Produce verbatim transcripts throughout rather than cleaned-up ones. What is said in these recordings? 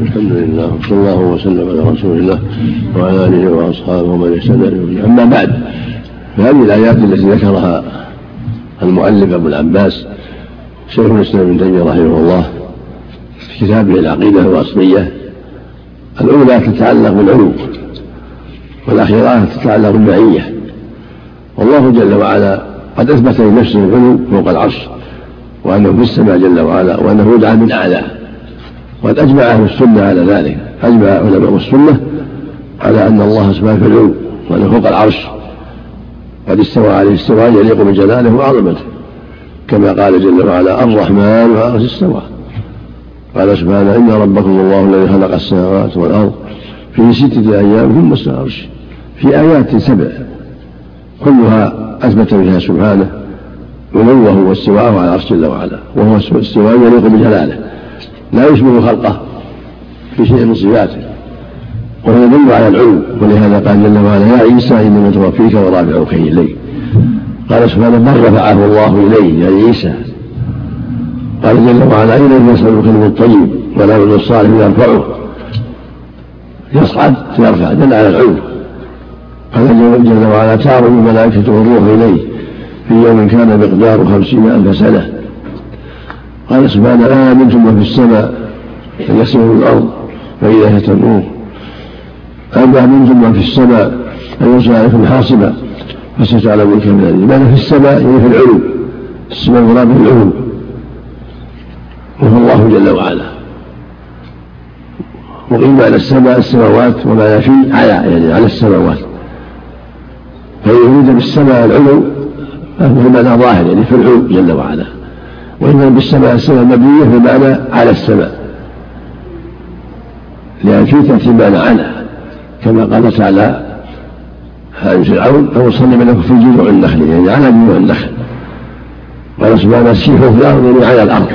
الحمد لله وصلى الله وسلم على رسول الله وعلى آله وأصحابه ومن اهتدى. أما بعد، فهذه الآيات التي ذكرها المؤلف أبو العباس شيخ الإسلام ابن تيمية رحمه الله في كتابه العقيدة الواسطية، الأولى تتعلق بالعلو والأخيرة تتعلق بالمعية. والله جل وعلا قد أثبت لنفسه العلو فوق العرش، وأنه في السماء جل وعلا، وأنه يدعى من أعلى. وقد أجمع أهل السنة على ذلك، أجمع علماء السنة على أن الله سبحانه في العلو وأنه فوق العرش، قد استوى عليه استواء يليق بجلاله وعظمته، كما قال جل وعلا الرحمن على العرش استوى. قال سبحانه إن ربكم الله الذي خلق السماوات والأرض في ستة أيام ثم استوى على العرش، في آيات سبع كلها أثبت بها سبحانه علوه واستواءه على العرش جل وعلا، وهو استواء يليق بجلاله لا يشبه خلقه في شيء من صفاته، وهو يدل على العلو. ولهذا قال جل وعلا يا عيسى إني متوفيك ورافعك إلي. قال سبحانه من رفعه الله إليه يا عيسى. قال جل وعلا إليه يصعد الكلم الطيب والعمل الصالح يرفعه، يصعد يرفع دل على العلو. قال جل وعلا تعرج الملائكة والروح إليه في يوم كان مقداره خمسين ألف سنة. قال سبحانه آمنتم من في السماء أن يسمعوا الأرض فإذا اهتموه. أم أمنتم من في السماء أن يرسل عليكم حاصبا فستعلمون كم ذلك. ماذا في السماء يعني في العلو، السماء مراد بالعلو وهو الله جل وعلا. وقيل على السماء السماوات وما في على يعني على السماوات، فإن يريد بالسماء العلو فهو معنى ظاهر يعني في العلو جل وعلا، وإن بالسماء السماء المبنية بمعنى على السماء، لأن في تأتي معنى على، كما قال تعالى عن فرعون أو صلب لكم في جذوع النخل يعني على جذوع النخل. قال سبحانه سيحوا في الأرض يعني على الأرض،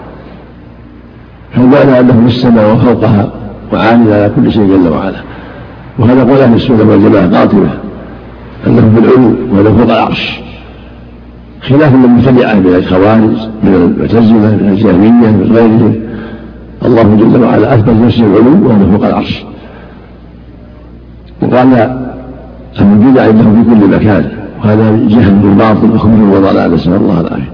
فالمعنى أنه في السماء وفوقها وعالٍ على كل شيء جل وعلا. وهذا قول أهل السنة والجماعة قاطبة أنه بالعلو وأنه فوق العرش، خلاف المبتدعة من الخوارج من المعتزلة من الجهمية من غيرهم. الله جل وعلا أثبت نفسه العلو وأنه فوق العرش، وقال أهل البدع عنده في كل مكان، وهذا جهل وباطل وخبث وضلال نسأل الله العافية.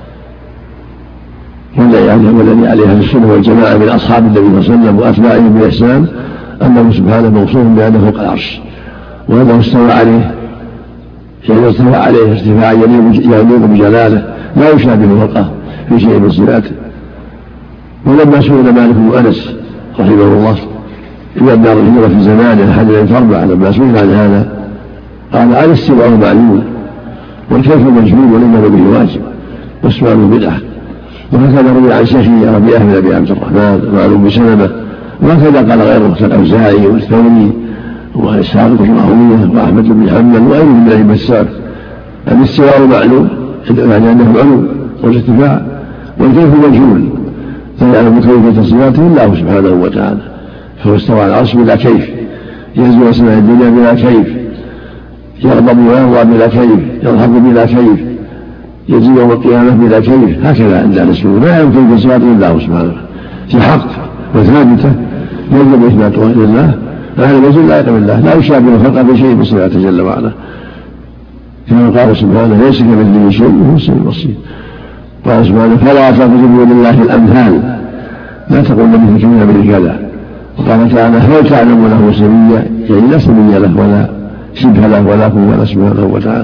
والذي عليه أهل السنة والجماعة من أصحاب النبي صلى الله عليه وسلم وأتباعهم بإحسان أنه سبحانه موصوف بأنه فوق العرش، وأنه استوى عليه يعني استوى عليه ارتفاعا يليق بجلاله لا يشابه خلقه في شيء من صفاته. ولما سئل مالك بن أنس رحمه الله إذا دار الهجرة في زمانه أحد أن تربع، لما سئل عن هذا قال على الاستواء معلوم والكيف مجهول ولم به واجب والسؤال بدعة. وهكذا روي عن شيخه ربيعة بن أبي عبد الرحمن معلوم بسلمة، وهكذا قال غيره كالأوزاعي والثوري وإسحاق بن راهويه وأحمد بن حنبل وغيرهم من أئمة السلف. الاستواء معلوم يعني أنه علو والارتفاع، والكيف مجهول لا يعلم كيفية صفاته إلا هو سبحانه وتعالى. فهو استوى على العرش بلا كيف، ينزل أسماء الدنيا بلا كيف، يغضب ويرضى بلا كيف، يضحك بلا كيف، يجزي يوم القيامة بلا كيف. هكذا عند أهل السنة لا يعلم كيف صفاته إلا هو سبحانه، في حق وثابتة يجب إثبات غير الله، فهذا الوجه لا يقبل الله لا يشابه خلقه في شيء بصفاته جل وعلا، كما قال سبحانه ليس كمثله شيء وهو السميع البصير. قال سبحانه فلا تضربوا لله الأمثال لا تقول مثل كذا مثل كذا. وقال تعالى هل تعلم له سميا يعني لا سمي له ولا شبه له ولا قوة له سبحانه وتعالى.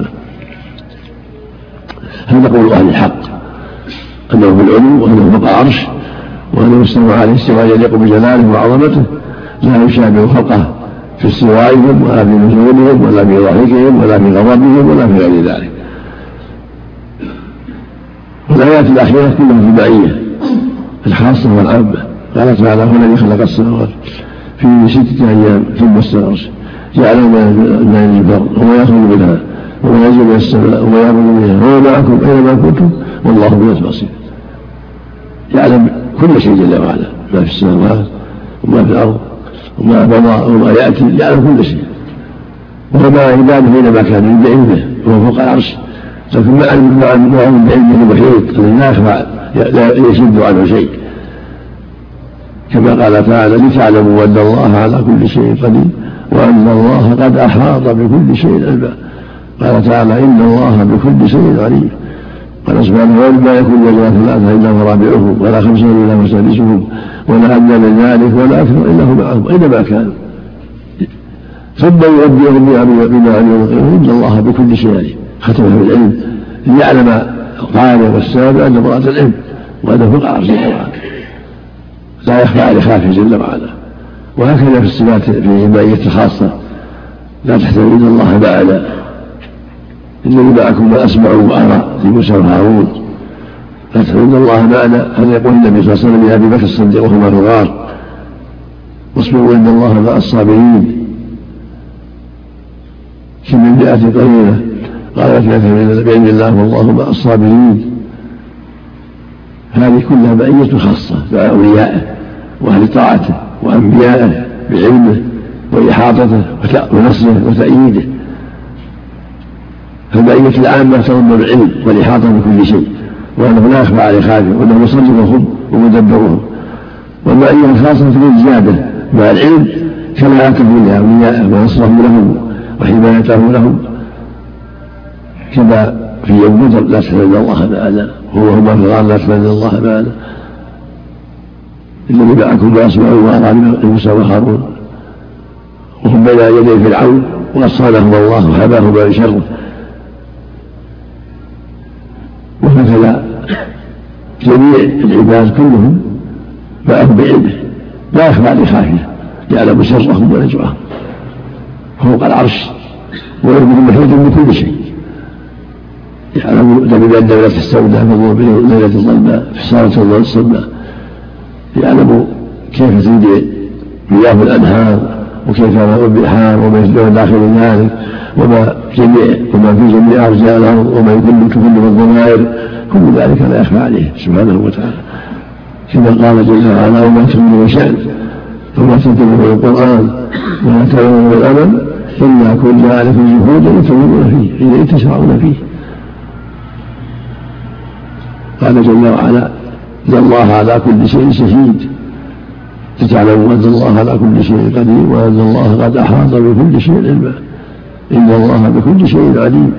هذا قول أهل الحق أنه في العلو وأنه فوق العرش وأنه استوى عليه استواء يليق بجلاله وعظمته لا يشابه خلقه في استوائهم ولا في نزولهم ولا في ضحكهم ولا في غضبهم ولا في غير ذلك. والآيات الأخيرة كلها في معية الخاصة والعامة. قال تعالى هو الذي خلق السماوات في ستة أيام ثم استوى على العرش يعلم ما يلج الأرض وما يخرج منها وما ينزل من السماء وما يعرج منها وهو معكم أينما كنتم والله بما بصير. يعلم كل شيء جل وعلا، ما في السماوات وما في الأرض وما مضى وما يأتي، يعلم كل شيء، وهو مع عباده حينما كان بعلمه وهو فوق العرش، لكن مع علمه بعلمه المحيط الذي لا يخفى لا يشد عنه شيء. كما قال تعالى لتعلموا أن الله على كل شيء قدير وأن الله قد أحاط بكل شيء علما. قال تعالى إن الله بكل شيء عليم. قال سبحانه وما يكون لله ثلاثة إلا هو رابعهم ولا خمسة إلا هو سادسهم ولا أدنى من ذلك ولا أكثر إلا هو معهم أينما كان ثم ينبئهم بما عملوا إن الله بكل شيء عليم. ختمه بالعلم ليعلم القارئ والسامع أن مراد العلم وأنه فوق العرش طبعا لا يخفى على خافه جل وعلا. وهكذا في الصفات في المعية خاصة لا تحتوي إلا الله معنا إنني معكم ما أسمع وأرى في موسى وهارون. لا تحتوي إلا الله معنا. هذا يقول النبي صلى الله عليه وسلم لأبي بكر الصديق وهما في الغار واصبروا إن الله مع الصابرين كم من مئة قليلة قالت بإذن الله والله مع الصابرين. هذه كلها معية خاصة مع أوليائه وأهل طاعته وأنبيائه بعلمه وإحاطته ونصره وتأييده. فالمعية العامة تضمن العلم والإحاطة بكل شيء وأنه لا يخفى عليه خافه وأنه مصرفهم ومدبرهم. والمعية الخاصة في الزيادة مع العلم كلاءته لأوليائه ونصره لهم وحمايته لهم كما في يوم بدر لا تحزن الله معنا هو هما في الغار لا تحزن الله معنا الذي معكم ما يسمعون وأرى موسى وهارون وهم بين يدي فرعون وقد صانهم الله وحماهما من شره. وهكذا جميع العباد كلهم معهم بعلمه لا يخفى عليه خافيه يعلم سرهم ونجواهم فوق العرش ويعلم محيط بكل شيء. يعلم دليل الليلة السوداء في الليلة الظلماء في السارة الصلماء. يعلم كيف تجري مياه الأنهار وكيف ماء البحار وما يتبع داخل ذلك وما جميع وما في جميع أرجاء الأرض وما يكون تكون الضمائر كل ذلك لا يخفى عليه سبحانه وتعالى. كما قال جل وعلا وما تكون وشأن وما تكون من القرآن ولا تكون من الأمل إلا كنا عليكم جهودا تنظرون فيه إليه تشرعون فيه. قال جل وعلا إن الله على كل شيء شهيد لتعلموا أن الله على كل شيء قدير وأن الله قد أحاط بكل شيء علما. إن الله بكل شيء عليم.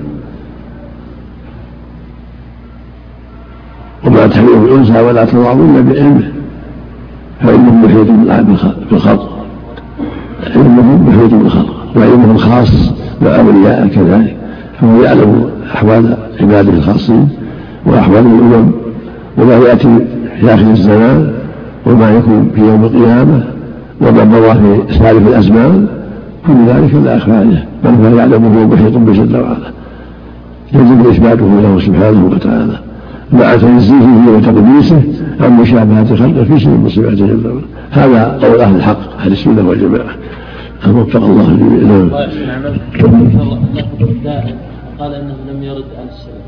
وما تحمل الأنثى ولا تضع إلا بعلمه فإنه محيط بالخلق علمه محيط بالخلق وعلمه الخاص وأولياء كذلك فهو يعلم أحوال عباده الخاصين وأحوال الأمم وما يأتي في آخر الزمان وما يكون في يوم القيامة وما مضى في سالف الأزمان كل ذلك لا يخفى عليه بل هو يعلمه محيط بجل وعلا. يجب إثباته له سبحانه وتعالى مع تنزيهه وتقديسه عن مشابهة خلقه في شيء من صفاته جل وعلا. هذا قول أهل الحق أهل السنة والجماعة وفق الله الجميع. قال انه لم يرد عن السلف